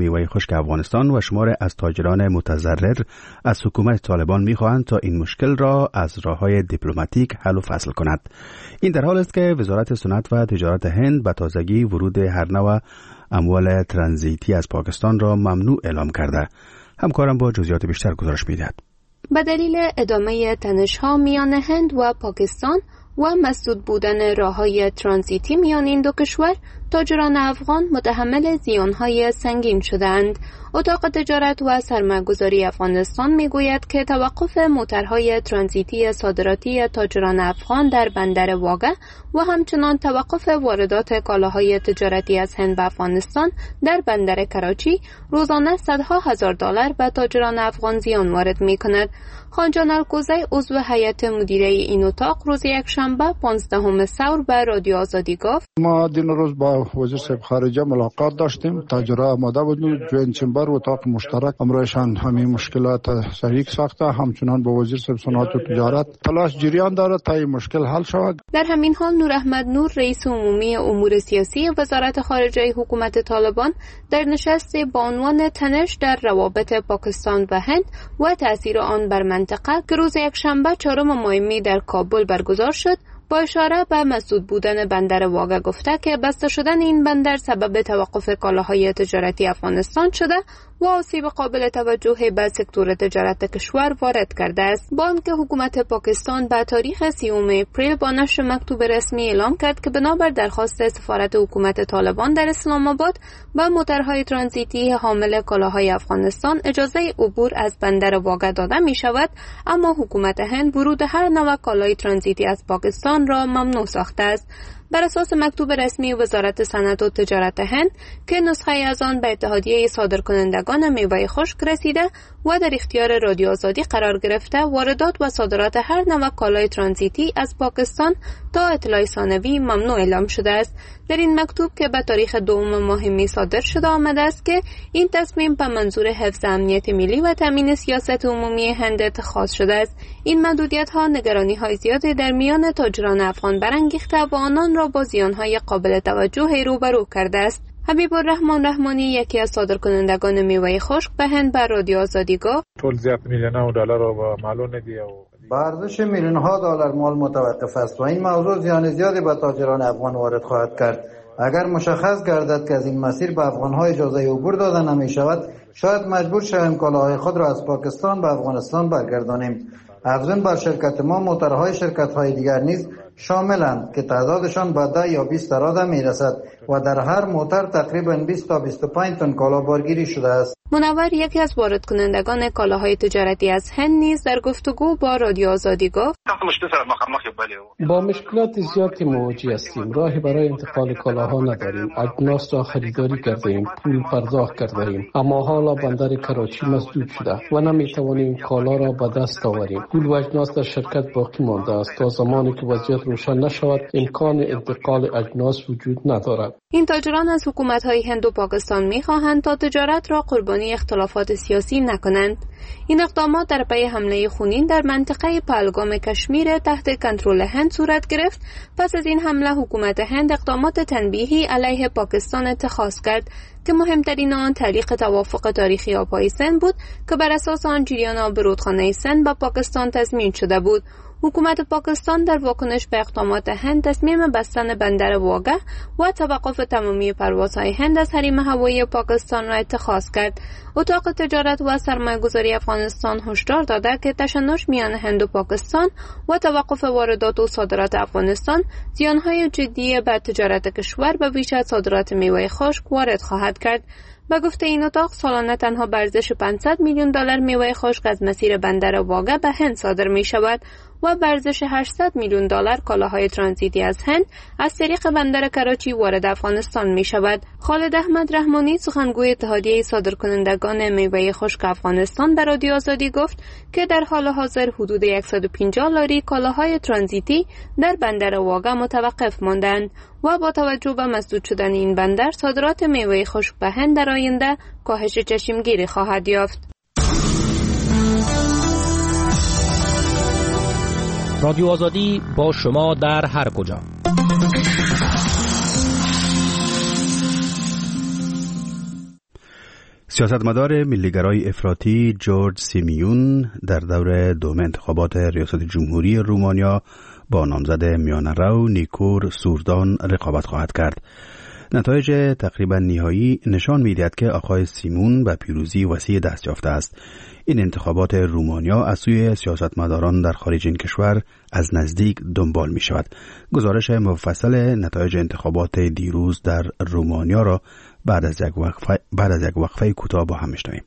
میوه خشک افغانستان و شمار از تاجران متضرر از حکومت طالبان می‌خواهند تا این مشکل را از راه‌های دیپلماتیک حل و فصل کند. این در حال است که وزارت صنعت و تجارت هند به تازگی ورود هر نوع اموال ترانزیتی از پاکستان را ممنوع اعلام کرده. همکارم با جزئیات بیشتر گزارش می‌دهد. به دلیل ادامه تنش‌ها میان هند و پاکستان و مسدود بودن راه‌های ترانزیتی میان این دو کشور، تاجران افغان متحمل زیان‌های سنگین شدند. اتاق تجارت و سرمایه‌گذاری افغانستان میگوید که توقف موترهای ترانزیتی صادراتی تاجران افغان در بندر واگه و همچنان توقف واردات کالاهای تجارتی از هند به افغانستان در بندر کراچی روزانه صدها هزار دلار به تاجران افغان زیان وارد می‌کند. خانجان الکوزی عضو هیئت مدیره این اتاق روز یکشنبه 15 ثور به رادیو آزادی گفت: ما دین روز با وزیر صاحب خارجه ملاقات داشتیم. تاجرها آماده بودند جوین چمبر و اتاق مشترک امروزشان همین مشکلات شریک ساخته. همچنان با وزیر صاحب صنعت و تجارت تلاش جریان دارد تا این مشکل حل شود. در همین حال نور احمد نور رئیس عمومی امور سیاسی وزارت خارجه حکومت طالبان در نشستی با عنوان تنش در روابط پاکستان و هند و تأثیر آن بر منطقه که روز یکشنبه 4 ماه می در کابل برگزار شد، با اشاره به مسدود بودن بندر واگه گفته که بسته شدن این بندر سبب توقف کالاهای تجارتی افغانستان شده و آسیب قابل توجهی به سکتور تجارت کشور وارد کرده است. با آنکه حکومت پاکستان به تاریخ 30 اپریل با نشر مکتوب رسمی اعلام کرد که بنابر درخواست سفارت حکومت طالبان در اسلام آباد به موترهای ترانزیتی حامل کالاهای افغانستان اجازه عبور از بندر واگه داده می شود، اما حکومت هند ورود هر نوع کالای ترانزیتی از پاکستان را ممنوع ساخته است. بر اساس مکتوب رسمی وزارت صنعت و تجارت هند که نسخه از آن به اتحادیه صادرکنندگان میوه خشک رسیده و در اختیار رادیو آزادی قرار گرفته، واردات و صادرات هر نوع کالای ترانزیتی از پاکستان تا اطلاع ثانوی ممنوع اعلام شده است. در این مکتوب که به تاریخ 2 ماه می صادر شده آمده است که این تصمیم به منظور حفظ امنیت ملی و تامین سیاست عمومی هند اتخاذ شده است. این محدودیت ها نگرانی های زیادی در میان تاجران افغان برانگیخته و آنان را با زیان‌های قابل توجهی روبرو کرده است. حبیب الرحمن رحمانی یکی از صادرکنندگان میوه خشک به هند بر رادیو آزادی گفت: ټول زیات میلیون‌ها دلار رو معلوم ندی او با ارزش میلیون‌ها دلار مال متوقف است و این موضوع زیان زیادی به تاجران افغان وارد خواهد کرد. اگر مشخص گردد که از این مسیر به افغان‌ها اجازه عبور داده نمی‌شود، شاید مجبور شویم کالاهای خود را از پاکستان به افغانستان برگردانیم. افزون بر شرکت ما موترهای شرکت‌های دیگر نیز شاملند که تعدادشان به 10 یا 20 اراده می‌رسد و در هر موتر تقریباً 20 تا 25 تن کالا بارگیری شده است. منور یکی از وارد کنندگان کالاهای تجارتی از هند نیز در گفتگو با رادیو آزادی گفت: با مشکلات زیادی مواجه هستیم. راهی برای انتقال کالاها نداریم. اجناس را خریداری کردیم، پول پرداخت کردیم، اما حالا بندر کراچی مسدود شده و نمی‌توانیم کالا را به دست آوریم. پول و اجناس در شرکت باقی مانده است. تا زمانی که وضعیت روشن نشود امکان انتقال اجناس وجود ندارد. این تاجران از حکومت‌های هند و پاکستان می‌خواهند تا تجارت را قربانی اختلافات سیاسی نکنند. این اقدامات در پی حمله خونین در منطقه پهلگام کشمیر تحت کنترل هند صورت گرفت. پس از این حمله حکومت هند اقدامات تنبیهی علیه پاکستان اتخاذ کرد که مهمترین آن تعلیق توافق تاریخی آبهای سند بود که بر اساس آن جریان آب رودخانه سند به پاکستان تضمین شده بود. حکومت پاکستان در واکنش به اقدامات هند تصمیم بستن بندر واگه و توقف تمامی پروازهای هند از حریم هوایی پاکستان را اتخاذ کرد. اتاق تجارت و سرمایه‌گذاری افغانستان هشدار داده که تشنج میان هند و پاکستان و توقف واردات و صادرات افغانستان زیانهای جدی به تجارت کشور به ویژه صادرات میوه خشک وارد خواهد کرد. به گفته این اتاق سالانه تنها به ارزش 500 میلیون دلار میوه خشک از مسیر بندر واگه به هند صادر می شود و به ارزش 800 میلیون دلار کالاهای ترانزیتی از هند از طریق بندر کراچی وارد افغانستان می شود. خالد احمد رحمانی سخنگوی اتحادیه صادرکنندگان میوه خشک افغانستان به رادیو آزادی گفت که در حال حاضر حدود 150 لاری کالاهای ترانزیتی در بندر واگه متوقف ماندند و با توجه به مسدود شدن این بندر صادرات میوه خشک به هند در آینده کاهش چشمگیری خواهد یافت. رادیو آزادی با شما در هر کجا. سیاستمدار ملیگرای افراطی جورج سیمیون در دور دوم انتخابات ریاست جمهوری رومانیا با نامزد میانه‌رو نیکور سوردان رقابت خواهد کرد. نتایج تقریبا نهایی نشان می‌دهد که آقای سیمون به پیروزی وسیع دست یافته است. این انتخابات رومانیا از سوی سیاستمداران در خارج این کشور از نزدیک دنبال می شود. گزارش مفصل نتایج انتخابات دیروز در رومانیا را بعد از یک وقفه کوتاه با هم میشنویم.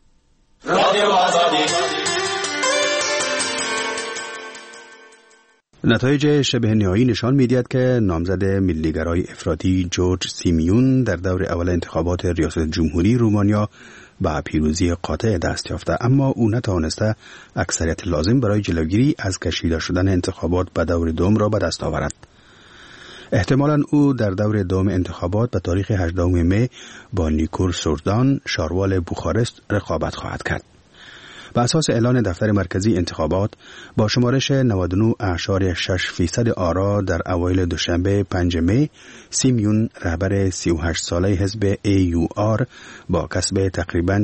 نتایج شبه نهایی نشان می‌دهد که نامزد ملیگرای افراطی جورج سیمیون در دور اول انتخابات ریاست جمهوری رومانیا با پیروزی قاطع دست یافته، اما او نتوانسته اکثریت لازم برای جلوگیری از کشیده شدن انتخابات به دور دوم را به دست آورد. احتمالاً او در دور دوم انتخابات به تاریخ 18 می با نیکور سوردان شاروال بوخارست رقابت خواهد کرد. به اساس اعلان دفتر مرکزی انتخابات با شمارش 99.6% آرا در اوایل دوشنبه 5 می سیمیون رهبر 38 ساله حزب AUR با کسب تقریباً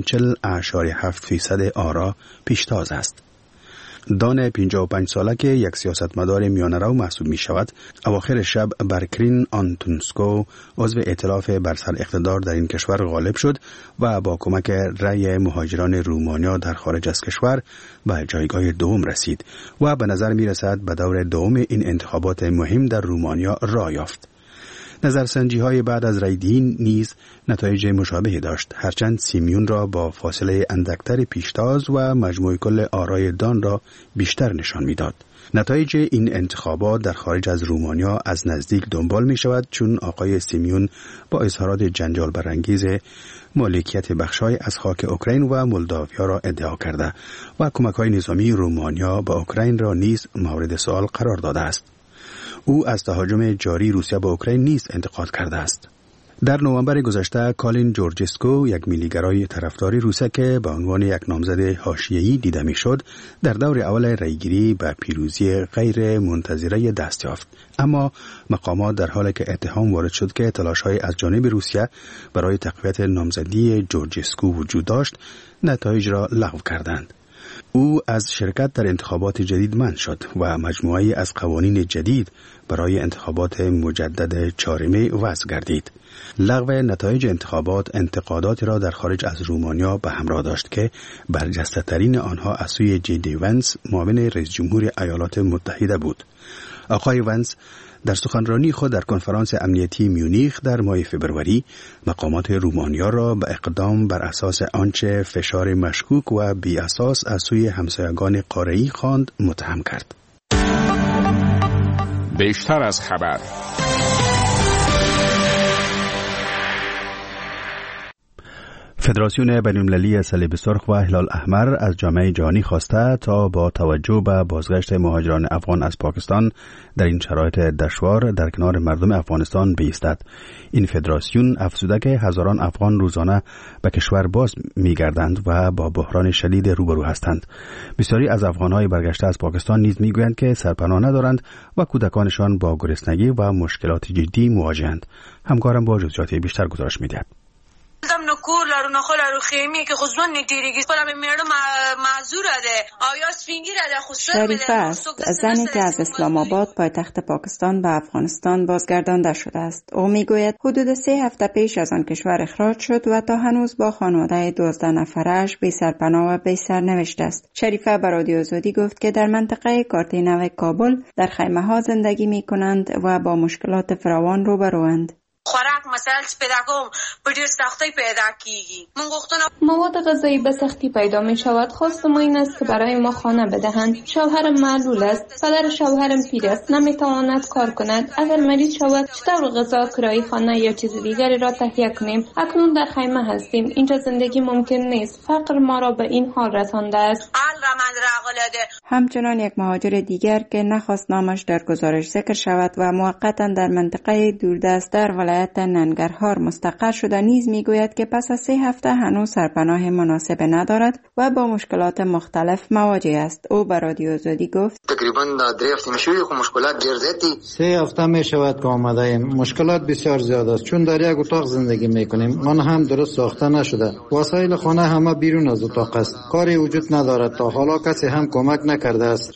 40.7% آرا پیشتاز است. دان 55 ساله که یک سیاستمدار میانه‌رو محسوب می شود، اواخر شب بر کرین آنتونسکو عضو ائتلاف بر سر اقتدار در این کشور غالب شد و با کمک رأی مهاجران رومانیا در خارج از کشور به جایگاه دوم رسید و به نظر می رسد به دور دوم این انتخابات مهم در رومانیا راه یافت. نظرسنجی های بعد از رای دهی نیز نتایج مشابهی داشت، هرچند سیمیون را با فاصله اندکتر پیشتاز و مجموع کل آرای دان را بیشتر نشان میداد. نتایج این انتخابات در خارج از رومانیا از نزدیک دنبال می شود، چون آقای سیمیون با اظهارات جنجال برانگیز مالکیت بخشای از خاک اوکراین و مولداویا را ادعا کرده و کمک‌های نظامی رومانیا به اوکراین را نیز مورد سوال قرار داده است. او از تهاجم جاری روسیه به اوکراین نیز انتقاد کرده است. در نوامبر گذشته کالین جورجسکو، یک ملیگرای طرفدار روسیه که به عنوان یک نامزد حاشیه‌ای دیده میشد، در دور اول رایگیری به پیروزی غیر منتظره دست یافت. اما مقامات در حالی که اتهام وارد شد که تلاش‌های از جانب روسیه برای تقویت نامزدی جورجسکو وجود داشت، نتایج را لغو کردند. او از شرکت در انتخابات جدید منع شد و مجموعه‌ای از قوانین جدید برای انتخابات مجدد 4 می وضع گردید. لغو نتایج انتخابات انتقاداتی را در خارج از رومانیا به همراه داشت که برجسته‌ترین آنها از سوی جی ونس، معاون رئیس جمهور ایالات متحده بود. آقای ونس در سخنرانی خود در کنفرانس امنیتی میونیخ در ماه فوریه مقامات رومانیا را به اقدام بر اساس آنچه فشار مشکوک و بی اساس از سوی همسایگان قاره‌ای خواند متهم کرد. بیشتر از خبر. فدراسیون بین‌المللی صلیب سرخ و هلال احمر از جامعه جهانی خواسته تا با توجه به بازگشت مهاجران افغان از پاکستان در این شرایط دشوار در کنار مردم افغانستان بایستد. این فدراسیون افزوده که هزاران افغان روزانه به کشور باز می‌گردند و با بحران شدید روبرو هستند. بسیاری از افغان‌های برگشته از پاکستان نیز می‌گویند که سرپناه ندارند و کودکانشان با گرسنگی و مشکلات جدی مواجهند. همکارم با جزئیات بیشتر گزارش می‌دهد. دم نو کور لارو نه خلارو خیمی که خودون نتیریگی پرام میرم معذور ده آیا سفینگی ده خود شریفه است، زنی که از اسلام آباد پایتخت پاکستان به افغانستان بازگردانده شده است. او میگوید حدود 3 هفته پیش از آن کشور اخراج شد و تا هنوز با خانواده 12 نفرش بی سرپناه و بی سرنوشت است. شریفه به رادیو آزادی گفت که در منطقه کارتینو کابل در خیمه ها زندگی می کنند و با مشکلات فراوان روبروند. خوراک مثلا پیداکم په ډیر سختۍ پیدا کیږي. مواد غذایی به سختی پیدا می شود. خواست ما این است که برای ما خانه بدهند. شوهرم معلول است. پدر شوهرم پیر است. نمی تواند کار کند. اگر مریض شود چطور غذا، کرایه خانه یا چیز دیگری را تهیه کنیم؟ اکنون در خیمه هستیم. اینجا زندگی ممکن نیست. فقر ما را به این حال رسانده است. من راغلده. همچنان یک مهاجر دیگر که نخواست نامش در گزارش ذکر شود و موقتا در منطقه دوردست در ولایت ننگرهار مستقر شده نیز میگوید که پس از 3 هفته هنوز سرپناه مناسب ندارد و با مشکلات مختلف مواجه است. او به رادیو آزادی گفت تقریبا 3 هفته میشه که مشکلات گرزتی. 3 هفته میشود که آمده ایم. مشکلات بسیار زیاد است چون در یک اتاق زندگی میکنیم. آن هم درست ساخته نشده. وسایل خانه همه بیرون از اتاق است. کاری وجود ندارد. تا حالا کسی هم کمک نکرده است.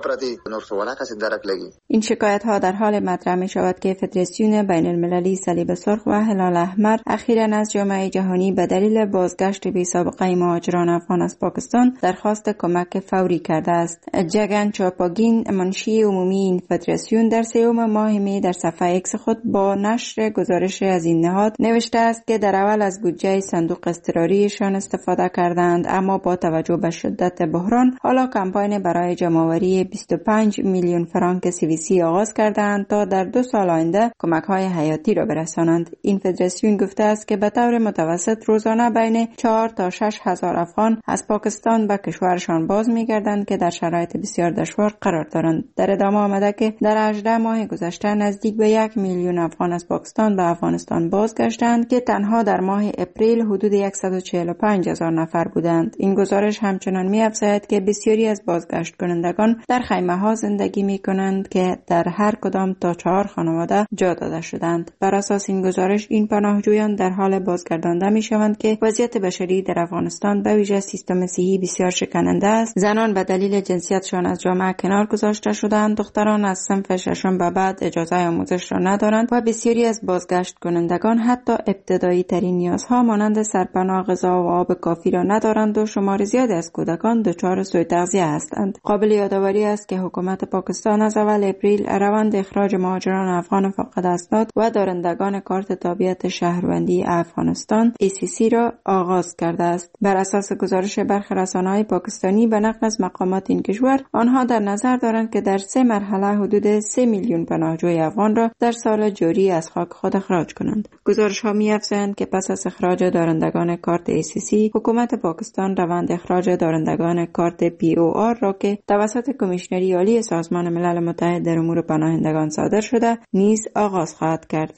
این شکایت ها در حال مطرح می شود که فدراسیون بین المللی صلیب سرخ و هلال احمر اخیراً از جامعه جهانی به دلیل بازگشت بی سابقه مهاجران افغان از پاکستان درخواست کمک فوری کرده است. جگن چاپاگین منشی عمومی این فدراسیون در 3 ماه می در صفحه ایکس خود با نشر گزارش از این نهاد نوشته است که در اول از بودجه صندوق اضطراریشان استفاده کردند، اما با توجه به شدت بحران حالا کمپاین برای جمع‌آوری 25 میلیون فرانک CVC آغاز کردند تا در 2 سال آینده کمک‌های حیاتی را برسانند. این فدراسیون گفته است که به طور متوسط روزانه بین 4 تا 6 هزار افغان از پاکستان به کشورشان باز می‌گردند که در شرایط بسیار دشوار قرار دارند. در ادامه آمده که در 18 ماه گذشته نزدیک به 1 میلیون افغان از پاکستان به افغانستان بازگشتند که تنها در ماه اپریل حدود 145,000 نفر بودند. این گزارش همچنان می‌افزاید که بسیاری از بازگشت کنندگان در خیمه‌ها زندگی می‌کنند که در هر کدام تا 4 خانواده جا داده شدند. بر اساس این گزارش این پناهجویان در حال بازگردانده می‌شوند که وضعیت بشری در افغانستان به ویژه سیستم صحی بسیار شکننده است. زنان به دلیل جنسیتشان از جامعه کنار گذاشته شدند، دختران از صنف 6 به بعد اجازه آموزش را ندارند و بسیاری از بازگشت کنندگان حتی ابتدایی ترین نیازها مانند سرپناه، غذا و آب کافی را ندارند و شمار زیادی از کودکان دچار سوء تغذیه هستند. قابل یادآوری است که حکومت پاکستان از اول اپریل روند اخراج مهاجران افغان فاقد اسناد و دارندگان کارت تابعیت شهروندی افغانستان ACC را آغاز کرده است. بر اساس گزارش برخی رسانه‌های پاکستانی به نقل از مقامات این کشور، آنها در نظر دارند که در 3 مرحله حدود 3 میلیون پناهجوی افغان را در سال جاری از خاک خود اخراج کنند. گزارش‌ها می‌افزایند که پس از اخراج دارندگان کارت ACC، حکومت پاکستان روند اخراج دارندگان کارت POR را که توسط کمیشنری عالی سازمان ملل متحد در امور پناهندگان صادر شده نیز آغاز خواهد کرد.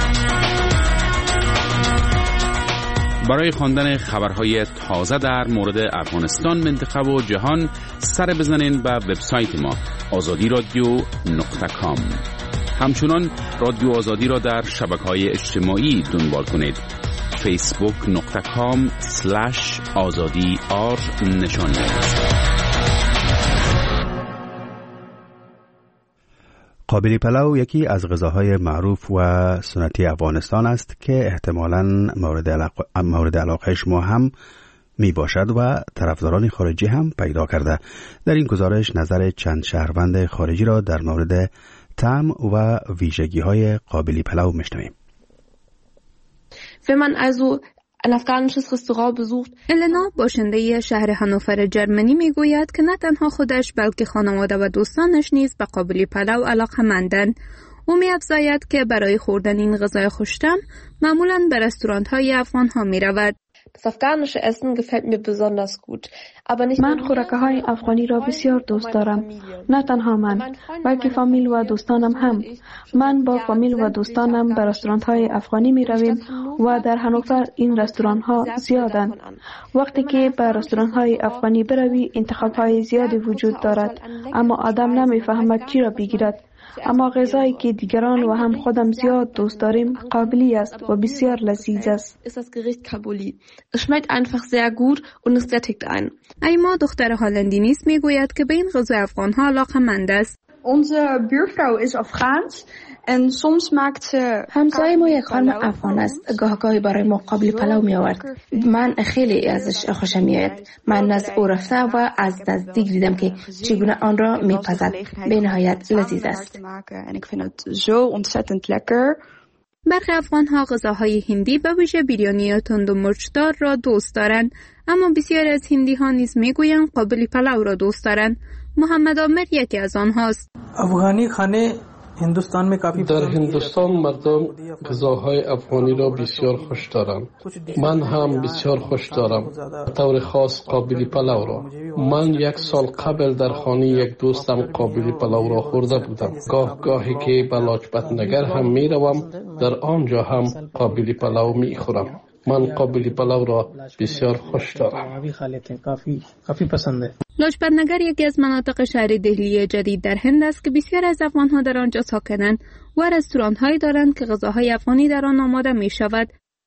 برای خواندن خبرهای تازه در مورد افغانستان، منطقه و جهان سر بزنین به وبسایت ما azadi.radio.com. همچنان رادیو آزادی را در شبکه‌های اجتماعی دنبال کنید. facebook.com/azadi_r نشان دهید. قابلی پلو یکی از غذاهای معروف و سنتی افغانستان است که احتمالاً مورد علاقه شما هم می باشد و طرفداران خارجی هم پیدا کرده. در این گزارش نظر چند شهروند خارجی را در مورد طعم و ویژگی‌های قابلی پلو میشنویم. Wenn man also ein afghanisches Restaurant besucht. النا باشنده شهر هانوفر جرمنی میگوید که نه تنها خودش بلکه خانواده و دوستانش نیز به قابلی پلو علاقه‌مندند. او می‌افزاید که برای خوردن این غذای خوش‌طعم معمولاً به رستوران‌های افغان ها می‌رود. Das afghanische Essen gefällt mir besonders gut. من خوراک‌های افغانی را بسیار دوست دارم. نه تنها من، بلکه فامیل و دوستانم هم. من با فامیل و دوستانم به رستوران‌های افغانی می‌رویم و در هانوفر این رستوران‌ها زیادند. وقتی که به رستوران‌های افغانی بروی، انتخاب‌های زیادی وجود دارد، اما آدم نمی‌فهمد چی را بگیرد. اما غذایی که دیگران و هم خودم زیاد دوست داریم قابلی است و بسیار لذیذ است. Es schmeckt einfach sehr gut und es sättigt einen. ایما دختر هالندی نیز میگوید که به این غذای افغان‌ها علاقه‌مند است. Onze buurvrouw is Afghaans en soms maakt ze همسایه ما یک خانم افغان است. گاهی برای ما قابلی پلو می آورد. من خیلی ازش خوشم میآید. من از او رفته و از نزدیک دیدم که چگونه آن را میپزد. به نهایت لذیذ است. En ik vind het zo ontzettend lekker. برخی افغان‌ها غذاهای هندی به ویژه بیریانی تند و مرچدار را دوست دارند، اما بسیاری از هندی‌ها نیز میگویند قابلی پلو را دوست دارند. محمد عامر یکی از آنهاست. افغانی खाने در هندوستان مردم غذاهای افغانی را بسیار خوش دارند. من هم بسیار خوش دارم، به طور خاص قابلی پلو را. من 1 سال قبل در خانه یک دوستم قابلی پلو را خورده بودم. گاهی که به لاجپت نگر هم می روم، در آنجا هم قابلی پلو می خورم. من قابلی پلو را بسیار خوش دارم. لاجپت نگر یکی از مناطق شهر دهلی جدید در هند است که بسیار از افغان‌ها در آنجا ساکنند و رستوران‌هایی دارند که غذاهای افغانی در آن آماده می شود.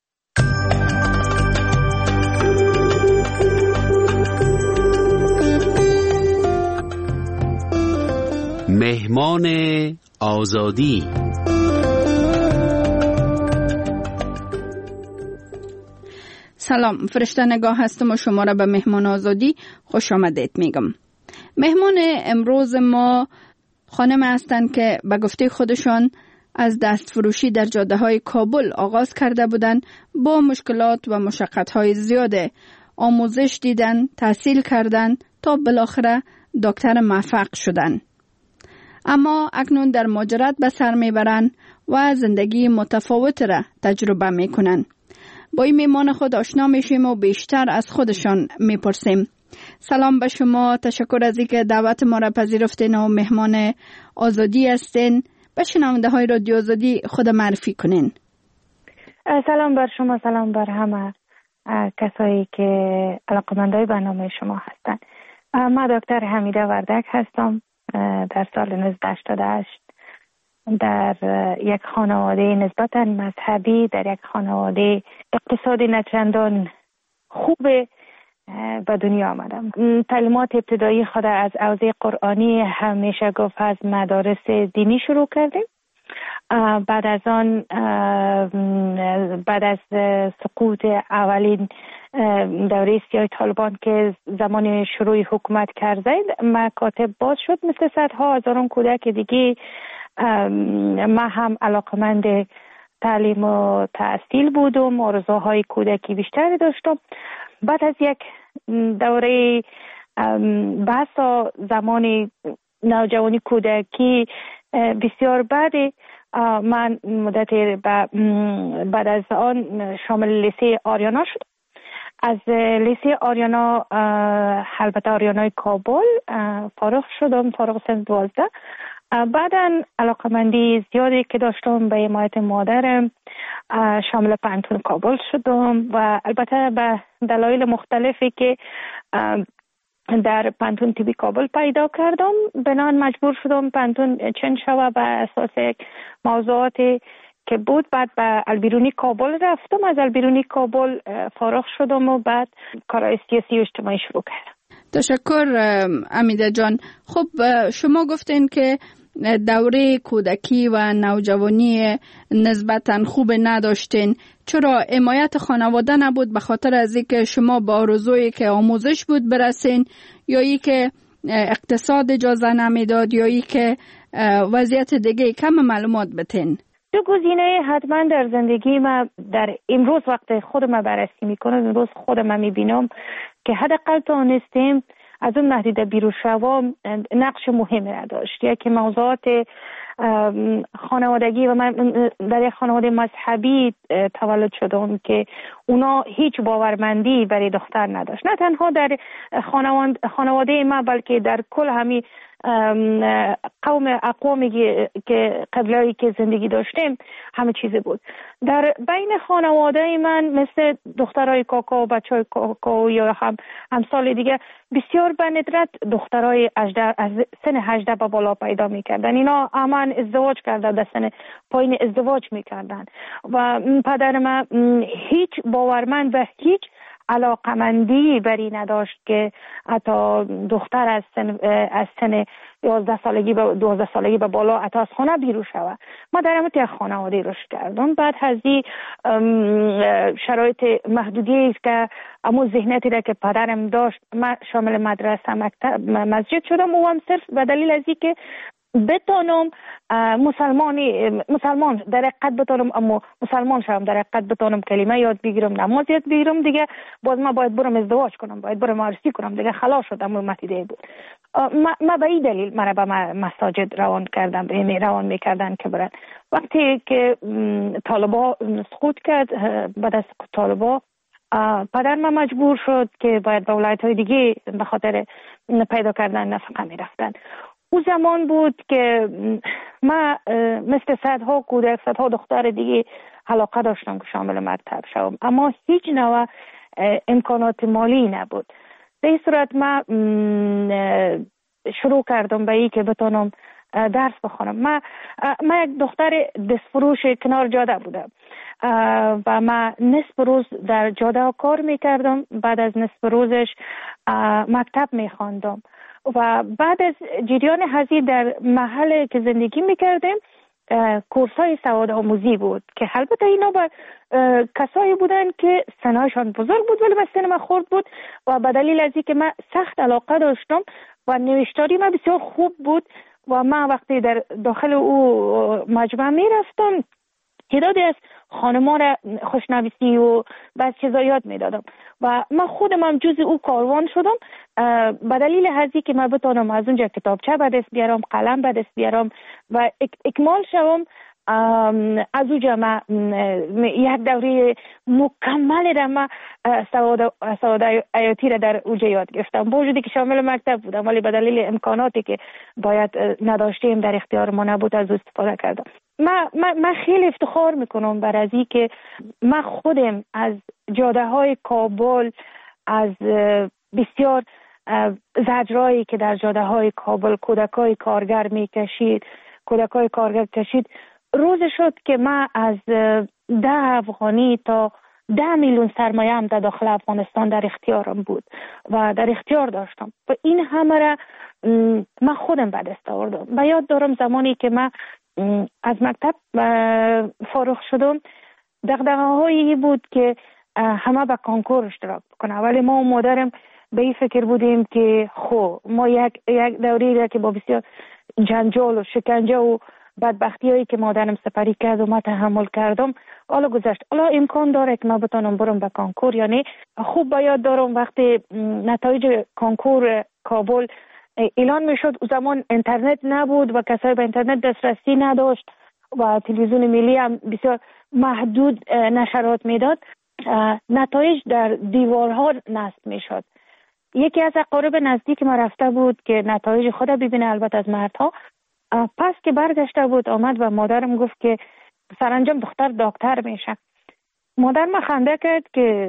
مهمان آزادی. سلام، فرشته نگاه هستم و شما را به مهمان آزادی خوش آمدید میگم. مهمان امروز ما خانم هستند که به گفته خودشان از دست فروشی در جاده های کابل آغاز کرده بودند. با مشکلات و مشقت های زیاده آموزش دیدن، تحصیل کردن تا بالاخره دکتر موفق شدن. اما اکنون در مهاجرت به سر میبرن و زندگی متفاوت را تجربه میکنن. با این مهمان خود آشنا میشیم و بیشتر از خودشان میپرسیم. سلام به شما، تشکر از اینکه دعوت ما را پذیرفتین و مهمان آزادی هستین. به شنونده های رادیو آزادی خود معرفی کنین. سلام بر شما، سلام بر همه کسایی که علاقه‌مندای برنامه شما هستن. من دکتر حمیده وردک هستم. در سال 1988 در یک خانواده نسبتاً مذهبی، در یک خانواده اقتصادی نچندان خوب به دنیا آمدم. تعلیمات ابتدایی خود از حوزه قرآنی همیشه گفت از مدارس دینی شروع کردیم. بعد از آن بعد از سقوط اولین دوره سیاه طالبان که زمان شروع حکومت کرده مکاتب باز شد مثل صدها هزاران کودک دیگه. من هم علاقمند تعلیم و تحصیل بودم، آرزوهای کودکی بیشتری داشتم. بعد از یک دوره بحث زمان نوجوانی کودکی بسیار بعد من مدت بعد از آن شامل لیسه آریانا شدم. از لیسه آریانا، البته آریانای کابل، فارغ شدم، فارغ سن 12. بعداً علاقمندی زیادی که داشتم به حمایت مادرم شامل پانتون کابل شدم و البته به دلایل مختلفی که در پانتون تیبی کابل پیدا کردم بنان مجبور شدم پانتون چنج شوه به اساس موضوعاتی که بود. بعد به البیرونی کابل رفتم، از البیرونی کابل فارغ شدم و بعد کارهای سیاسی و اجتماعی شروع کردم. تشکر امیده جان. خب شما گفتین که دوره کودکی و نوجوانی نسبتاً خوب نداشتین. چرا حمایت خانواده نبود؟ به خاطر از اینکه شما با آرزویی که آموزش بود برسین، یا ای که اقتصاد اجازه نمیداد، یا ای که وضعیت دیگه؟ کم معلومات بتین. دو گزینه حتما در زندگی ما در امروز وقت خودم بررسی میکنم، امروز خودم میبینم که حداقل تونستیم از اون نهدیده بیرون شوام نقش مهمی را داشت. یکی موضوعات خانوادگی و من در یک خانواده مذهبی تولد شدم که اونا هیچ باورمندی برای دختر نداشت، نه تنها در خانواده ما بلکه در کل همین اقوامی که قبلایی که زندگی داشتیم همه چیز بود. در بین خانواده من مثل دخترای کاکا و بچهای کاکا یا همسال دیگه بسیار به ندرت دخترای از سن 18 به بالا پیدا میکردن. اینا همان ازدواج کرده، در سن پایین ازدواج میکردن و پدر من هیچ باورمند و هیچ علاقمندی بری نداشت که حتی دختر از سن 11 سالگی به 12 سالگی به بالا حتی از خانه بیرون شود. ما در همون یک خانواده رشد کردم. بعد از این شرایط محدودی است که همون ذهنیتی را که پدرم داشت، من شامل مدرسه، مکتب، مسجد شدم و هم صرف به دلیل از اینکه بتانم مسلمان در حقیقت بتانم، اما مسلمان شوم در حقیقت بتانم کلمه یاد بگیرم، نماز یاد بگیرم، دیگه باز ما باید برم ازدواج کنم، باید برم عروسی کنم، دیگه خلاص شدم. متیده بود ما به این دلیل مرا به مساجد روان میکردن که برن. وقتی که طالبا سقوط کرد، بعد از طالبا پدر ما مجبور شد که باید به ولایت‌های دیگه به خاطر پیدا کردن نفقه میرفتن. او زمان بود که ما مثل صدها کودک، صدها دختر دیگه علاقه داشتم که شامل مکتب شوم، اما هیچ نوع امکانات مالی نبود. به این صورت ما شروع کردم به این که بتونم درس بخونم. ما یک دختر دستفروش کنار جاده بودم و ما نصف روز در جاده کار میکردم، بعد از نصف روزش مکتب میخواندم و بعد از جریان هزی در محل که زندگی میکردیم کورس های سواد آموزی بود که البته اینا با کسایی بودن که سنایشان بزرگ بود ولی من سن خرد بود و به دلیل از اینکه من سخت علاقه داشتم و نوشتاری من بسیار خوب بود و من وقتی در داخل او مجمع میرفتم تعدادی از خانمان را خوشنویسی و بعض چیزا یاد میدادم و من خودم هم جز او کاروان شدم به دلیل هزی که من بتونم از اونجا کتابچه به دست بیارم، قلم به دست بیارم و اکمال شوم. از اونجا من یک دوره مکمل را من سواد حیاتی را در اونجا یاد گرفتم، با وجودی که شامل مکتب بودم ولی به دلیل امکاناتی که باید نداشتیم در اختیار ما نبود از استفاده کردم. من خیلی افتخار میکنم بر از این که من خودم از جاده های کابل، از بسیار زجرایی که در جاده های کابل کودکای کارگر کشید روز شد که من از 10 افغانی تا 10 میلیون سرمایه هم در داخل افغانستان در اختیارم بود و در اختیار داشتم و این همه را من خودم به دست آوردم. و یاد دارم زمانی که من از مکتب فارغ شدم دغدغه‌هایی بود که همه به کنکور اشتراک بکنه، ولی ما و مادرم به این فکر بودیم که ما یک دوری را که با بسیار جنجال و شکنجه و بدبختی هایی که مادرم سپری کرد و ما تحمل کردم حالا گذشت، حالا امکان داره که ما بتونم برم به کنکور. یعنی خوب باید دارم وقتی نتایج کنکور کابل اعلان میشد، او زمان اینترنت نبود و کسایی به اینترنت دسترسی نداشت و تلویزیون ملی هم بسیار محدود نشرات میداد، نتایج در دیوارها نصب میشد. یکی از اقارب نزدیک ما رفته بود که نتایج خود ببینه، البته از مردها. پس که برگشته بود آمد و مادرم گفت که سرانجام دختر دکتر میشه. مادر ما خنده کرد که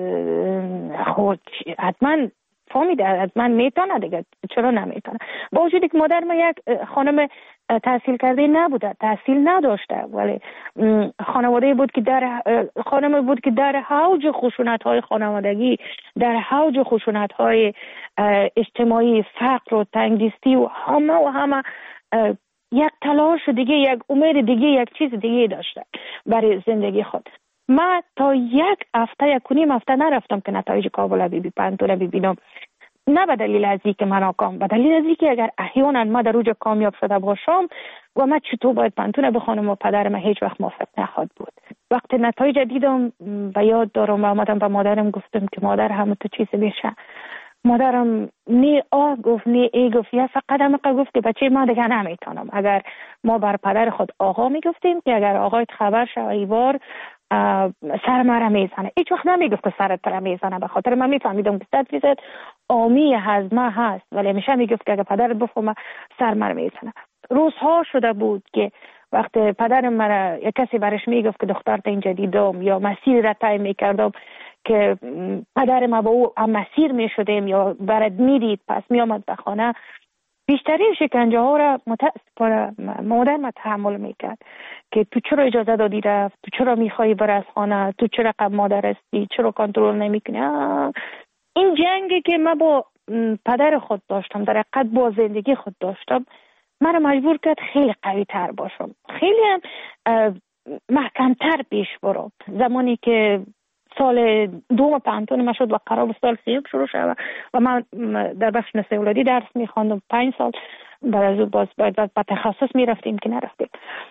خود حتما فهمیده، حتما میتونه دیگه، چرا نمیتونه؟ با وجودی که مادر ما یک خانم تحصیل کرده نبوده، تحصیل نداشته، ولی خانواده بود که خانم بود که در حوج خشونت‌های خانوادگی، در حوج خشونت‌های اجتماعی، فقر و تنگدستی و همه یک تلاش دیگه، یک امید دیگه، یک چیز دیگه داشته برای زندگی خود. من تا یک هفته 1.5 هفته نرفتم که نتایج کابل پنتون ببینم، نه به دلیل از اینکه من ناکام، به دلیل از اینکه اگر احیانا ما در اوج کامیاب شده باشم و من چطور باید پنتون بخونم و پدر من هیچ وقت موافق نخواهد بود. وقتی نتایج دیدم و یاد دارم و آمدم به مادرم گفتم که مادر همه تو چیز میشه. مادرم نی آه گفت نی ای گفت، یا فقط هم گفت که بچه ما دیگه نمیتونم. اگر ما بر پدر خود آقا میگفتیم که اگر آقایت خبر شد ایوار سر مرا میزنه، هیچ وقت نمیگفت که سرت را میزنه، به خاطر من میفهمیدم که 100% آمی هضمه هست، ولی همیشه میگفت که اگر پدرت بفهمه سر مرا میزنه. روزها شده بود که وقتی پدرم مرا یک کسی برش میگفت که دخترت اینجا دیدم یا مسیر را طی میکردم که پدر ما با او هم مسیر میشدیم یا برد میدید پس میامد به خانه، بیشترین شکنجه ها را متاسفانه مادر ما تحمل میکرد که تو چرا اجازه دادی رفت، تو چرا میخوایی بر از خانه، تو چرا قبل مادر هستی، چرا کنترل نمیکنی. این جنگی که من با پدر خود داشتم، در حقیقت با زندگی خود داشتم، من مجبور کرد خیلی قوی تر باشم، خیلی محکم تر پیش برم. زمانی که سال دوم پانتون ما شد و قرار بود سال سیوم شروع شد و من در بخش نسل اولادی درس می‌خواندم 5 سال. بعد از باز باید با تخصص میرفتیم که نرفتیم.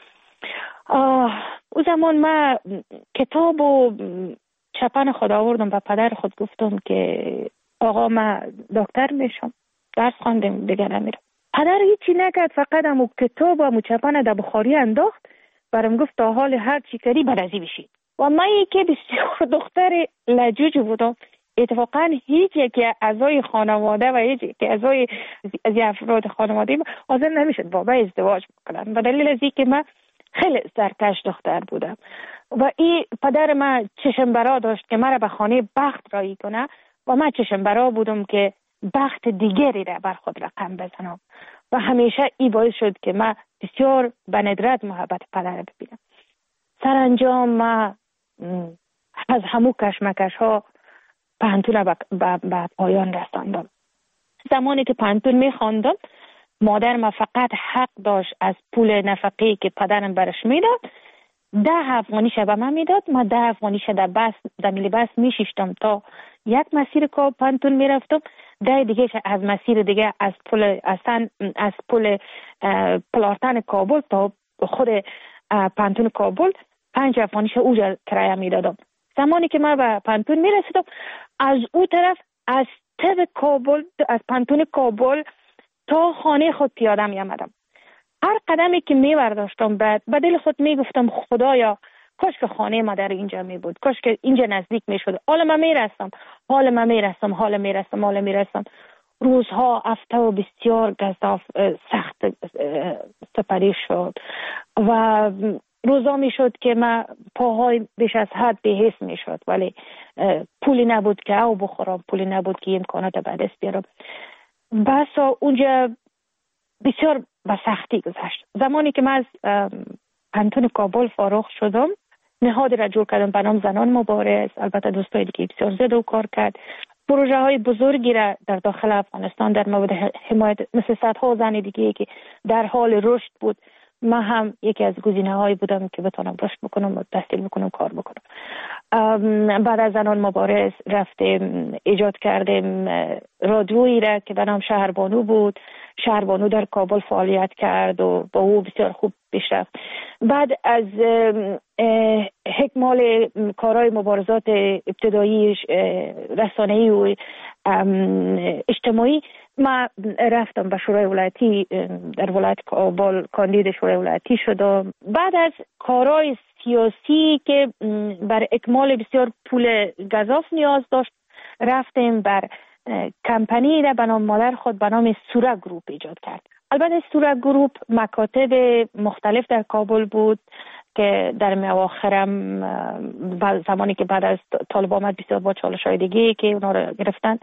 او زمان ما کتاب و چپن خود آوردم و پدر خود گفتم که آقا ما دکتر میشم، درس خواندم دیگه نمیرم. پدر هیچی نکرد، فقط همون کتاب و چپن در بخاری انداخت، برام گفت تا حال هر چی کردی برازی بشید. و من که بسیار دختر لجوج بودم، اتفاقا هیچ یکی اعضای خانواده و هیچ یکی اعضای از افراد خانواده حاضر نمیشد با ازدواج بکنن، به دلیل از اینکه من خیلی سرکش دختر بودم و این پدر من چشم برا داشت که مرا به خانه بخت رایی کنه و من چشم برا بودم که بخت دیگری را بر خود رقم بزنم و همیشه این باعث شد که من بسیار به ندرت محبت پدر ببینم. سرانجام من از همو کشمکش ها پانتون به پایان رساندم. زمانی که پانتون میخواندم مادر ما فقط حق داشت از پول نفقه‌ای که پدرم برش میداد 10 افغانی به من میداد. ما 10 افغانی در ملی بس میشیشتم تا یک مسیر که پانتون میرفتم، 10 دیگه از مسیر دیگه از پل پلارتن کابل تا خود پانتون کابل 5 افغانی اوجا کرایه میدادم. زمانی که من به پانتون میرسیدم از او طرف از تب کابل، از پانتون کابل تا خانه خود پیاده می آمدم. هر قدمی که می برداشتم به دل خود می گفتم خدایا کاش که خانه ما در اینجا می بود، کاش که اینجا نزدیک می شد. حالا من می رسم. روزها هفته و بسیار گزاف سخت سپری شد و روزا می شد که من پاهای بیش از حد بی‌حس می شد، ولی پولی نبود که او بخورم، پولی نبود که امکانات به دست بیارم. بس اونجا بسیار به سختی گذشت. زمانی که من از پانتون کابل فارغ شدم نهادی را جور کردم به نام زنان مبارز. البته دوستای دیگه بسیار زیاده و کار کرد. پروژه های بزرگی را در داخل افغانستان در مورد حمایت مثل صدها زن دیگه که در حال رشد بود، من هم یکی از گزینه‌هایی بودم که بتونم رشد بکنم و تحصیل بکنم، کار بکنم. بعد از زنان مبارز رفتیم ایجاد کردیم رادیویی را که به نام شهربانو بود. شهربانو در کابل فعالیت کرد و با او بسیار خوب پیش رفت. بعد از اکمال کارهای مبارزات ابتدایی رسانه‌ای و اجتماعی ما رفتم به شورای ولایتی در ولایت کابل کاندید شورای ولایتی شدم. بعد از کارهای سیاسی که بر اکمال بسیار پول گزاف نیاز داشت رفتیم بر کمپانی را به نام مادر خود به نام سورا گروپ ایجاد کرد. البته سورا گروپ مکاتب مختلف در کابل بود که در اواخرم زمانی که بعد از طالبان آمد بسیار با چالش‌های دیگه که اونا رو گرفتن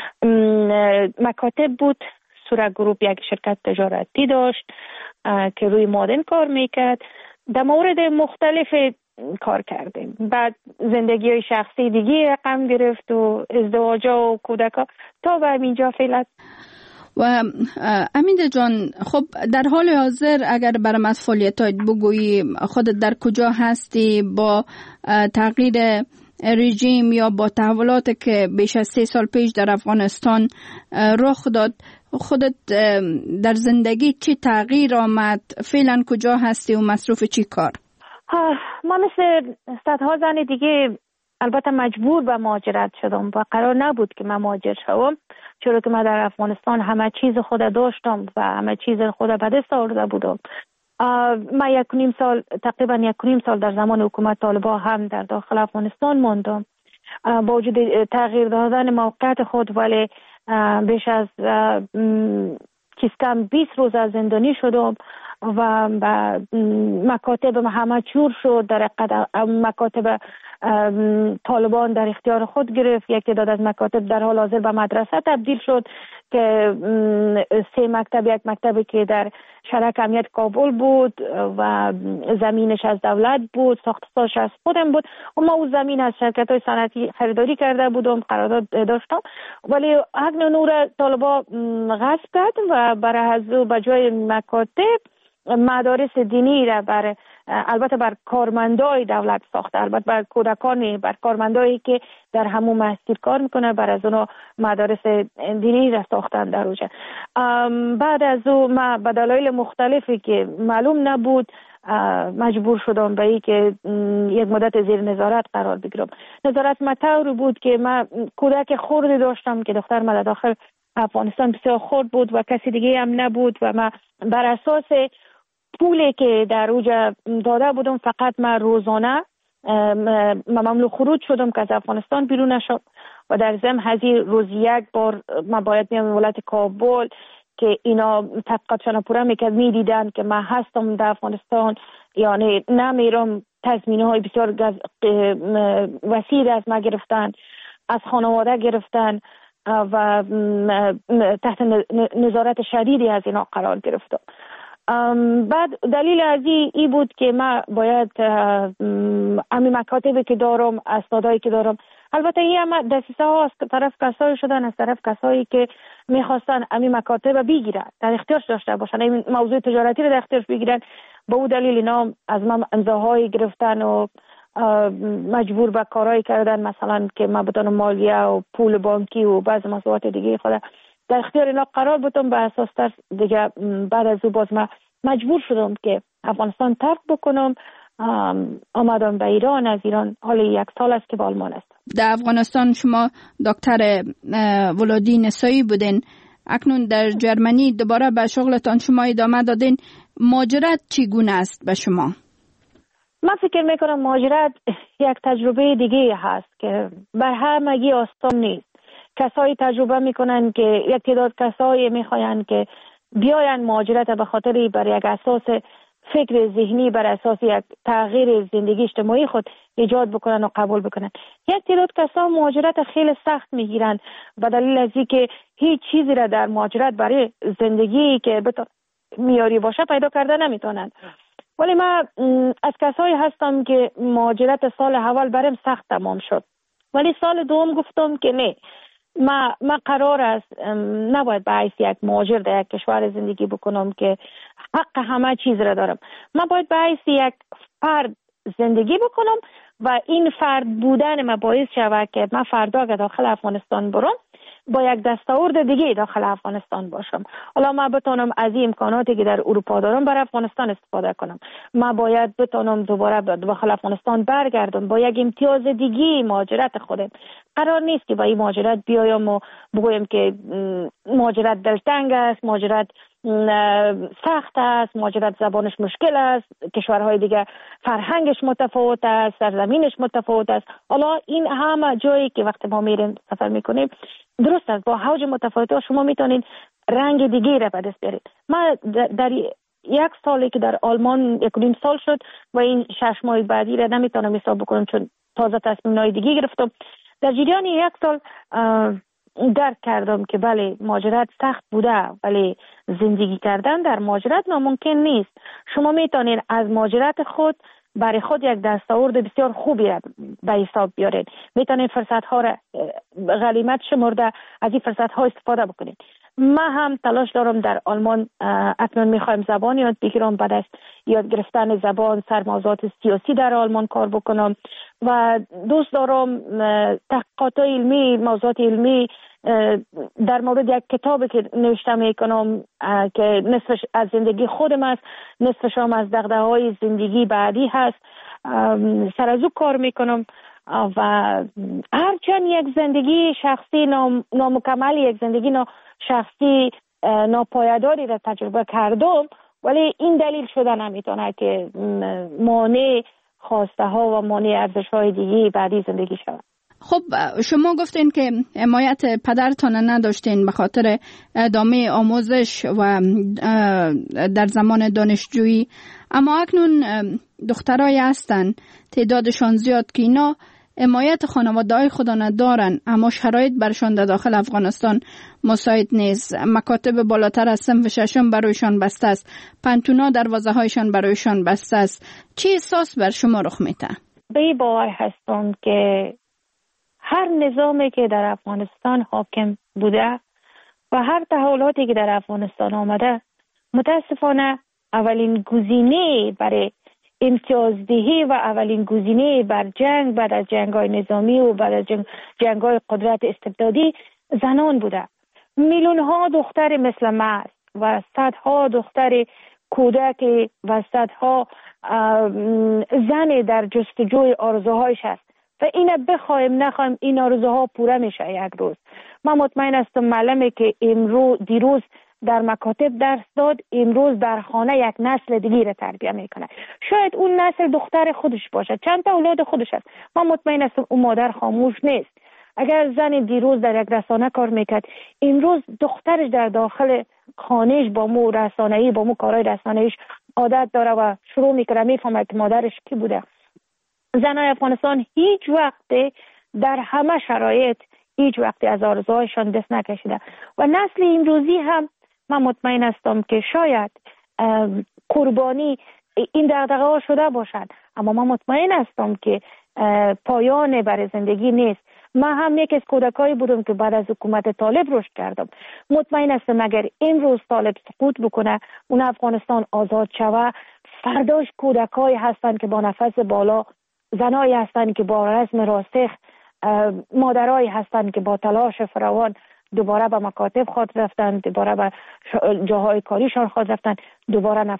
مکاتب بود. سورا گروپ یک شرکت تجارتی داشت که روی معادن کار میکرد. در مورد مختلف کار کردیم. بعد زندگی شخصی دیگه رقم گرفت و ازدواج و کودکا تا به اینجا فعلا. و امیده جان، خب در حال حاضر اگر برام از فعالیتات بگویی، خودت در کجا هستی با تغییر رژیم یا با تحولات که بیش از 3 سال پیش در افغانستان رخ داد، خودت در زندگی چی تغییر آمد؟ فعلا کجا هستی و مصروف چی کار؟ ما مثل صدها زن دیگه البته مجبور به مهاجرت شدم و قرار نبود که من مهاجر شوم، چرا که من در افغانستان همه چیز خود داشتم و همه چیز خود به دست آورده بودم. من تقریبا 1.5 سال در زمان حکومت طالبان هم در داخل افغانستان ماندم. با وجود تغییر دادن موقعیت خود ولی بیش از کم 20 روز از زندانی شدم و مکاتب همه چور شد. در مکاتب طالبان در اختیار خود گرفت. یک تعداد از مکاتب در حال حاضر به مدرسه تبدیل شد که 3 مکتب، یک مکتبی که در شرک امنیت کابل بود و زمینش از دولت بود، ساختش از خودم بود و ما اون زمین از شرکت‌های صنعتی خریداری کرده بودم، قرارداد داشتم، ولی حق نور طالبان غصب کرد و برای از به جای مکاتب مدارس دینی را البته بر کارمندای دولت ساخته، البته بر کودکان، بر کارمندایی که در همون مسجد کار میکنه، بر از اونها مدارس دینی را ساختن در اوجه. بعد از اون ما به دلایل مختلفی که معلوم نبود مجبور شدم به این که یک مدت زیر نظارت قرار بگیرم. نظارت مطور بود که من کودک خردی داشتم که دختر من داخل افغانستان بسیار خرد بود و کسی دیگه هم نبود و من بر اساس پولی که در اوجه داده بودم فقط من روزانه ممنوع خروج شدم که از افغانستان بیرون نشم و در ضمن هزی روز یک بار من باید میام ولایت کابل که اینا تحقیقاتشان پورا میدیدن که من هستم در افغانستان، یعنی نمیرم. تضمینه های بسیار وسیع از ما گرفتن، از خانواده گرفتن و تحت نظارت شدیدی از اینا قرار گرفتم. بعد دلیل از این بود که من باید امی مکاتبی که دارم، اسنادایی که دارم، البته این هم دسیسه ها از طرف کسایی شدن، از طرف کسایی که میخواستن امی مکاتب بگیرن، در اختیارش داشته باشن، این موضوع تجارتی رو در اختیارش بگیرن. به اون دلیل اینا از من امضاهایی گرفتن و مجبور به کارهایی کردن، مثلا که من بتونم مالیه و پول بانکی و بعض مسئولیت دیگه خود در اختیار اینا قرار بدم. به اساس ترس دیگه بعد از او باز من مجبور شدم که افغانستان ترک بکنم. آمدم به ایران. از ایران حالا 1 سال است که به آلمان هستم. در افغانستان شما دکتر ولادی نسایی بودین، اکنون در جرمنی دوباره به شغلتان شما ادامه دادین. مهاجرت چگونه است به شما؟ من فکر میکنم مهاجرت یک تجربه دیگه هست که بر همگی آسان نیست. کسایی تجربه میکنن که یک تعداد کسایی میخواین که بیاین مهاجرت به خاطر بر یک اساس فکر ذهنی، بر اساس یک تغییر زندگی اجتماعی خود ایجاد بکنن و قبول بکنن. یک تعداد کسا مهاجرت خیلی سخت میگیرن به دلیل از اینکه هیچ چیزی را در مهاجرت برای زندگی که میاری باشه پیدا کرده نمیتونن. ولی من از کسایی هستم که مهاجرت سال اول برام سخت تمام شد، ولی سال دوم گفتم که نه، من قرار است نباید به حیث یک مهاجر در یک کشور زندگی بکنم که حق همه چیز را دارم. من باید به حیث یک فرد زندگی بکنم و این فرد بودن من باعث شود که من فردا که داخل افغانستان برم با یک دستاورد دیگه داخل افغانستان باشم. حالا من بتونم از این امکاناتی که در اروپا دارم بر افغانستان استفاده کنم. من باید بتونم دوباره داخل افغانستان برگردم با یک امتیاز دیگه مهاجرت خودم. قرار نیست که با این مهاجرت بیایم و بگویم که مهاجرت دلتنگ است، مهاجرت سخت است، مهاجرت زبانش مشکل است، کشورهای دیگه فرهنگش متفاوت است، سرزمینش متفاوت است. حالا این همه جایی که وقتی ما میریم سفر میکنیم درست است، با حوج متفاوت شما میتونید رنگ دیگه را به دست بیارید. من در 1 سالی که در آلمان 1.5 سال شد و این 6 ماه بعدی را نمیتونم حساب بکنم چون تازه تصمیم‌های دیگه گرفتم. در جریان 1 سال درک کردم که بله مهاجرت سخت بوده، ولی زندگی کردن در مهاجرت ناممکن نیست. شما میتونید از مهاجرت خود برای خود یک دستاورد بسیار خوبی را به حساب بیارید. میتونید فرصت ها را غنیمت شمرده از این فرصت ها استفاده بکنید. من هم تلاش دارم در آلمان اکنون میخوایم زبان یاد بگیرم، بعد از یاد گرفتن زبان سر موضوعات سیاسی در آلمان کار بکنم و دوست دارم تحقیقات علمی، موضوعات علمی در مورد یک کتابی که نوشته میکنم که نصفش از زندگی خودم است، نصفش هم از دغدغه‌های زندگی بعدی هست، سر از او کار میکنم و هرچند یک زندگی شخصی نامکمل، یک زندگی شخصی ناپایداری را تجربه کردم، ولی این دلیل شده نمیتونه که مانع خواسته ها و مانع ارزش های دیگه بعدی زندگی شود. خب شما گفتین که حمایت پدرتان نداشتین به خاطر ادامه آموزش و در زمان دانشجویی، اما اکنون دخترای هستن تعدادشان زیاد که اینا حمایت خانواده‌های خود ندارن، اما شرایط برشان در داخل افغانستان مساعد نیست. مکاتب بالاتر از صنف 6 برایشان بسته است، پنتونا دروازه‌هایشان برایشان بسته است. چه احساس بر شما رخ میده؟ به این باور هستم که هر نظامی که در افغانستان حاکم بوده و هر تحولاتی که در افغانستان آمده متاسفانه اولین گزینه برای امتیازدهی و اولین گزینه بر جنگ بعد از جنگ‌های نظامی و بعد از جنگ‌های قدرت استبدادی زنان بوده. میلیون‌ها دختر مثل ما و صدها دختر کودک و صدها زن در جستجوی آرزوهایش است و اینه بخوایم نخوایم این آرزوها پوره میشه یک روز. من مطمئن هستم معلمی که دیروز در مکاتب درس داد امروز در خانه یک نسل دیگه را تربیت میکنه. شاید اون نسل دختر خودش باشه، چند تا اولاد خودش است. من مطمئن هستم اون مادر خاموش نیست. اگر زن دیروز در یک رسانه کار میکرد امروز دخترش در داخل خانهش با مو رسانه‌ای با مو کارهای رسانه‌ایش عادت داره و شروع میکنه میفهمه که مادرش کی بوده. زنای افغانستان هیچ وقت در همه شرایط هیچ وقت از آرزوهایشان دست نکشیده و نسل امروزی هم من مطمئن هستم که شاید قربانی این دغدغه ها شده باشد، اما من مطمئن هستم که پایان برای زندگی نیست. من هم یک از کودکایی بودم که بعد از حکومت طالب رشد کردم. مطمئن هستم اگر امروز طالب سقوط بکنه اون افغانستان آزاد شوه، فرداش کودکایی هستند که با نفس بالا، زنایی هستند که با رزم راسخ، مادرایی هستند که با تلاش فراوان دوباره به مکاتب خود رفتن، دوباره به جاهای کاریشان خود رفتن، دوباره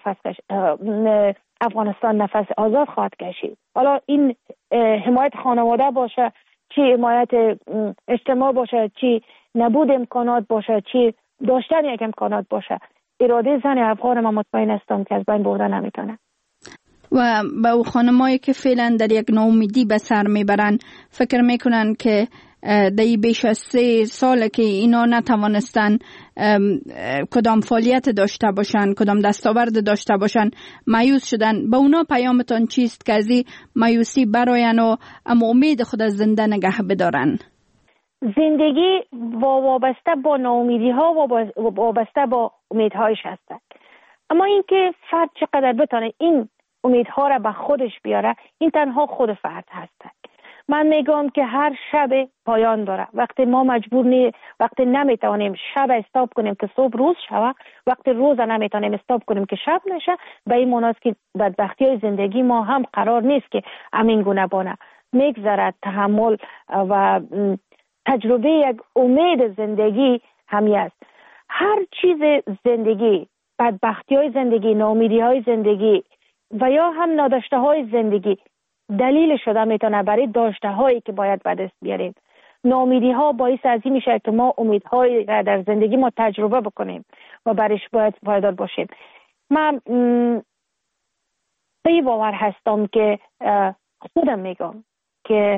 افغانستان نفس آزاد خواهد کشید. حالا این حمایت خانواده باشه، چی حمایت اجتماع باشه، چی نبود امکانات باشه، چی داشتن یک امکانات باشه، اراده زن افغان من مطمئن هستم که از بین برده نمیتونه. و با او خانمایی که فعلا در یک ناامیدی به سر میبرن فکر میکنن که در بیش از 3 سال که اینا نتوانستن کدام فعالیت داشته باشن، کدام دستاورد داشته باشن، مایوس شدن. با اونا پیامتان چیست که از این مایوسی براین و اما امید خود از زنده نگه بدارن؟ زندگی وابسته با ناامیدی ها و وابسته با امیدهایش هستند، اما اینکه فرد چقدر بتونه این امیدها را به خودش بیاره این تنها خود فرد هست. من میگم که هر شب پایان داره. وقتی ما وقتی نمیتونیم شب استاپ کنیم که صبح روز شوه، وقتی روز نمیتونیم استاپ کنیم که شب نشه، به این معناست که بدبختی های زندگی ما هم قرار نیست که همین گونه بانه. میگذرد تحمل و تجربه یک امید زندگی همی است. هر چیز زندگی، بدبختی های زندگی، ناامیدی های زندگی و یا هم ناداشته های زندگی دلیل شده میتونه برای داشته هایی که باید به دست بیاریم. ناامیدی ها باعث از این میشه که ما امیدهایی را در زندگی ما تجربه بکنیم و برایش باید پایدار باشیم. من به باور هستم که خودم میگم که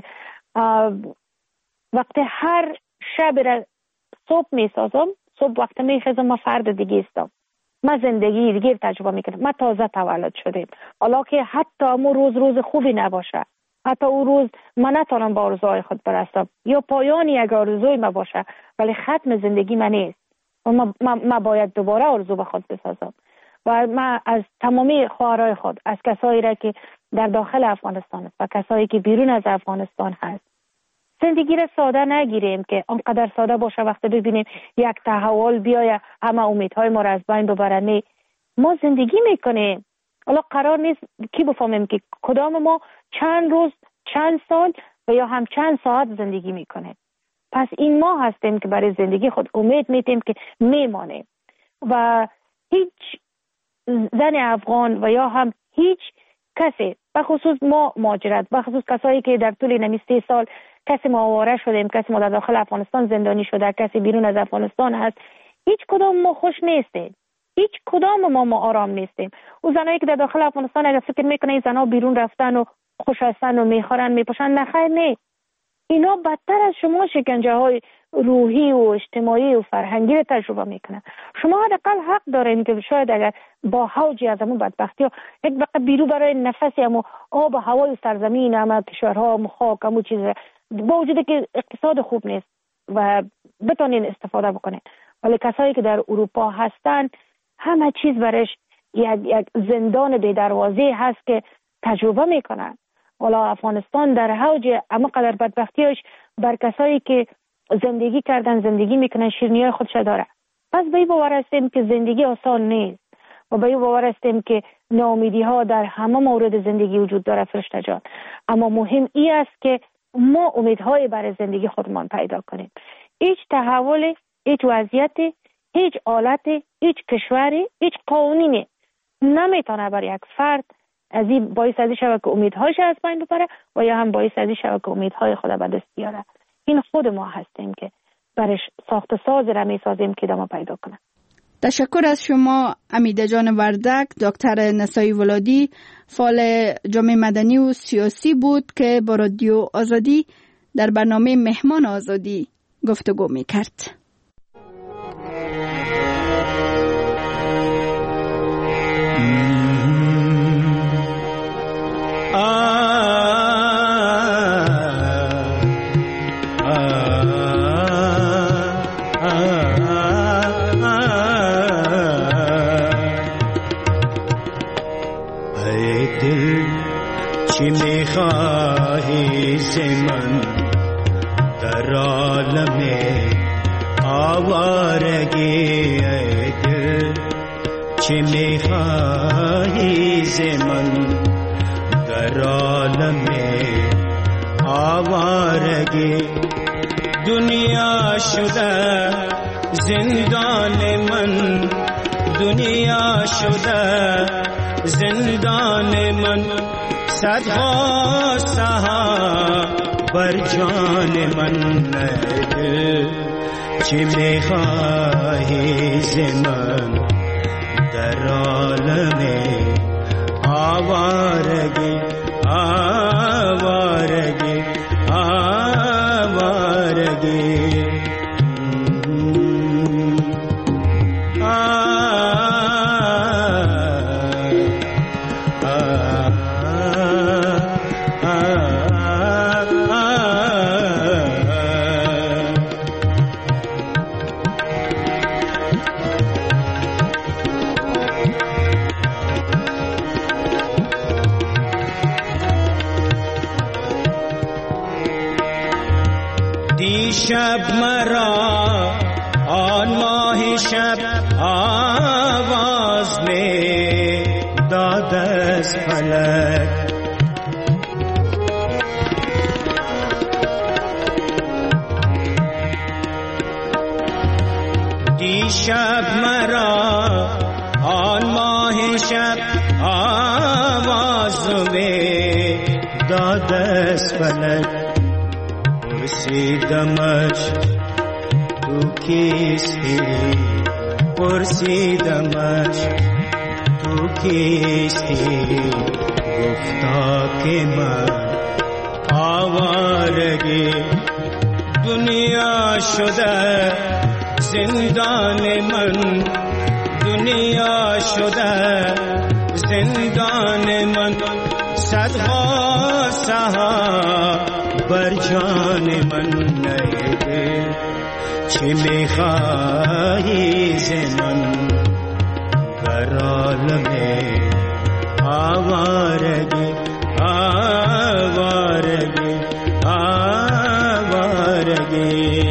وقتی هر شب را صبح میسازم، صبح وقتی میخیزم ما فرد دیگه هستم، ما زندگی دیگه تجربه میکنم. ما تازه تولد شدیم، حالا که حتی امو روز خوبی نباشه، حتی اون روز من نتونم با آرزوهای خود برسم یا پایانی یک آرزوی ما باشه، ولی ختم زندگی من نیست و ما باید دوباره آرزو به خود بسازم. و من از تمامی خواهرای خود، از کسایی را که در داخل افغانستان است و کسایی که بیرون از افغانستان هست، زندگی را ساده نگیریم که آنقدر ساده باشه وقتی ببینیم یک تحول بیایه همه امیدهای ما را از بین ببرن. ما زندگی میکنیم، حالا قرار نیست کی بفهمیم که کدام ما چند روز، چند سال و یا هم چند ساعت زندگی میکنیم. پس این ما هستیم که برای زندگی خود امید میتیم که میمانیم و هیچ زن افغان و یا هم هیچ کسی، بخصوص ما مهاجرت، بخصوص کسایی که در طول نمی 3 سال کسی ما آواره شدیم، کسی ما در داخل افغانستان زندانی شده، کسی بیرون از افغانستان هست، هیچ کدام ما خوش نیستیم، هیچ کدام ما آرام نیستیم. او زنایی که در داخل افغانستان اگر فکر میکنه این زنها بیرون رفتن و خوش هستن و میخورن میپوشن، نخیر نه، اینا بدتر از شما شکنجه های روحی و اجتماعی و فرهنگی رو تجربه میکنن. شما حداقل حق دارین که شاید اگر با حوجی از همون بدبختی ها یک بقیه بیرو برای نفسی همون آب و هوای سرزمین همه کشورها همون خاک همون چیز با وجود که اقتصاد خوب نیست و بتونین استفاده بکنین، ولی کسایی که در اروپا هستن همه چیز برش یک زندان بی دروازه هست که تجربه میکنن. حالا افغانستان در حوج اما قدر بدبختیش بر کسایی که زندگی کردن، زندگی میکنن، شیرینی‌های خودش داره. پس به این باور هستیم که زندگی آسان نیست و به این باور هستیم که ناامیدی ها در همه مورد زندگی وجود داره فرشته جان، اما مهم این است که ما امیدهای برای زندگی خودمان پیدا کنیم. هیچ تحول، هیچ وضعیت، هیچ حالت، هیچ کشوری، هیچ قانونی نمیتونه برای یک فرد از این باعث ازی شود که امیدهاش از بین ببره و یا هم باعث ازی شود که امیدهای خود به دست بیاره. این خود ما هستیم که برش ساخت ساز را میسازیم که دما پیدا کنه. تشکر از شما امیده جان وردک. دکتر نسایی ولادی فعال جامعه مدنی و سیاسی بود که با رادیو آزادی در برنامه مهمان آزادی گفتگو میکرد. چی میخواهی ز من در عالم آوارگی؟ ای دل چی میخواهی ز من در عالم آوارگی؟ دنیا شده زندان من، دنیا شده زندان من، صدها سها بر جان من. دل چی میخواهی ز من در عالم آوارگی؟ آوارگی آوارگی شب مرا آن ماه شب آواز می داد از فلک، دیشب مرا آن ماه شب آواز می داد از فلک. پرسیدمش تو کیستی، پرسیدمش تو کیستی، گفتا که من آوارگی. دنیا شده زندان من، دنیا شده زندان من، صدها سها بر جان من. نیده چی میخواهی ز من در عالم آوارگی؟ آوارگی آوارگی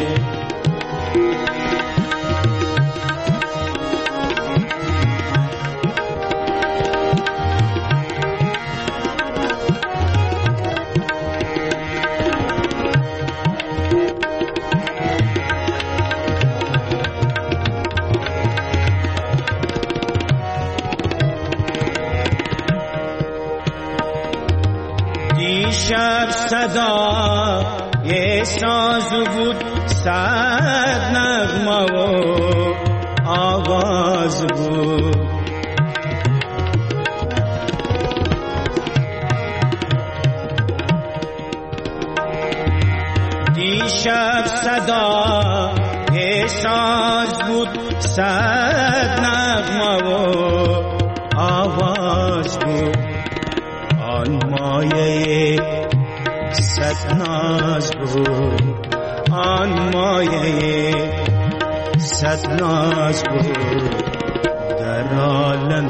شب صدا یه ساز بود، صد نغمه و آواز بود. دیشب صدا یه ساز بود، صد نغمه و آواز بود. آن مایه صد ناز بود، آن مایه صد ناز بود. در عالم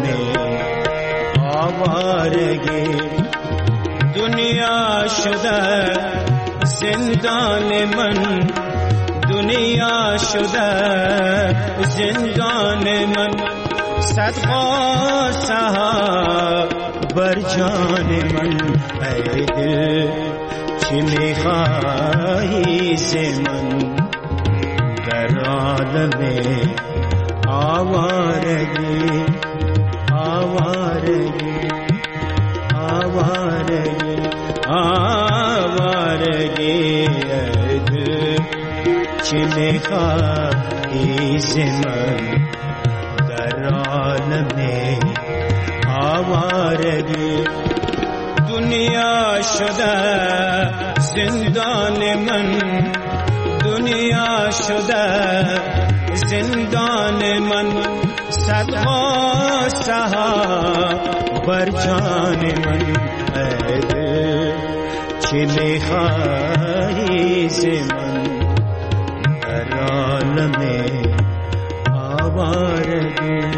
آوارگی دنیا شده زندان من، دنیا شده زندان من، صدقا سها بر جان من ای دل چه میخواهی ز من در عالم آوارگی آوارگی آوارگی آوارگی ای دل چه میخواهی ز من در عالم آوارگی دنیا شده زندان من دنیا شده زندان من صدقا سها بر جان من ای دل چه میخواهی ز من در عالم آوارگی